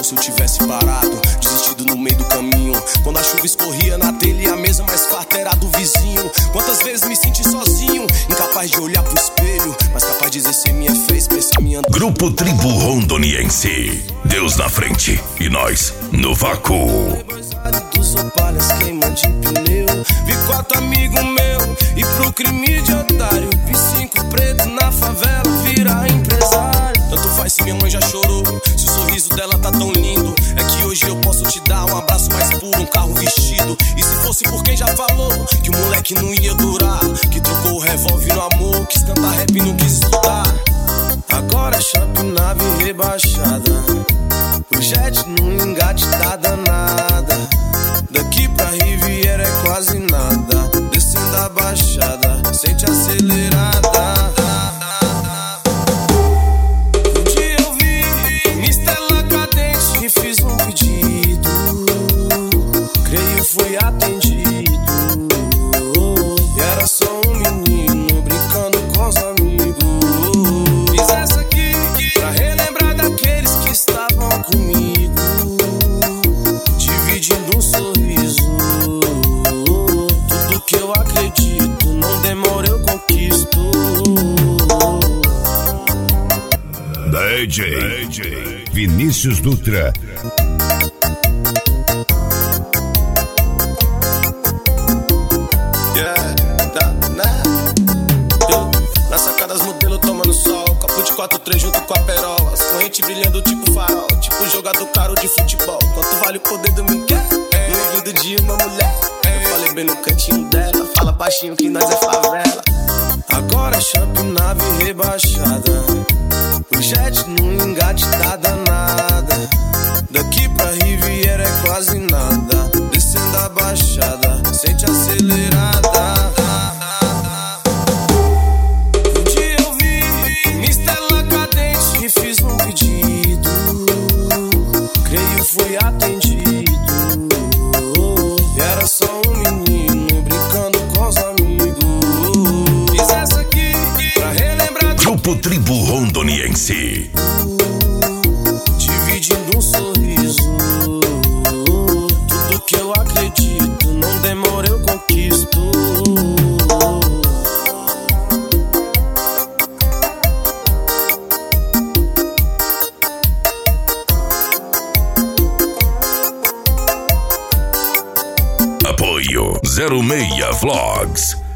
se eu tivesse parado, desistido no meio do caminho. Quando a chuva escorria na telha e a mesa mais farta era do vizinho. Quantas vezes me senti sozinho, incapaz de olhar pro espelho, mas capaz de exercer minha fé, expressar minha... Grupo Tribo Rondoniense, Deus na frente e nós no vácuo. Dos opalhas queimando de pneu. Vi 4 amigos meu e pro crime de otário. Vi 5 pretos na favela virar empresário. Tanto faz se minha mãe já chorou, se o sorriso dela tá tão lindo. É que hoje eu posso te dar um abraço mais puro, um carro vestido. E se fosse por quem já falou que o moleque não ia durar, que trocou o revólver no amor, quis cantar rap e não quis estudar. Agora é shopping, nave rebaixada, o jet no engate tá danada. Daqui pra Riviera é quase nada, descendo a baixada, sente acelerada. Um dia eu vi minha estela cadente e fiz um pedido, creio fui atendido. E era só um menino brincando com os amigos. Fiz essa aqui pra relembrar daqueles que estavam comigo, dividindo um sorriso. Tudo que eu acredito, não demora eu conquisto. DJ Vinícius Dutra. Na sacada as modelos tomando sol, copo de 4-3 junto com a perola, as correntes brilhando tipo farol, tipo jogador caro de futebol. Quanto vale o poder do Miguel? No ouvido de uma mulher. Eu falei bem no cantinho dela, fala baixinho que nós é favela. Agora é shopping, nave rebaixada, o jet no engate tá danada. Daqui pra Riviera é quase nada, descendo a baixada, sente acelerada. Um dia eu vi minha estela cadente e fiz um pedido, creio fui atendido. E era só um menino brincando com os amigos. Fiz essa aqui pra relembrar. Grupo Tribo Rondoniense, dividindo um sorriso. Tudo que eu acredito, não demora eu conquisto. apoio 06 Vlogs.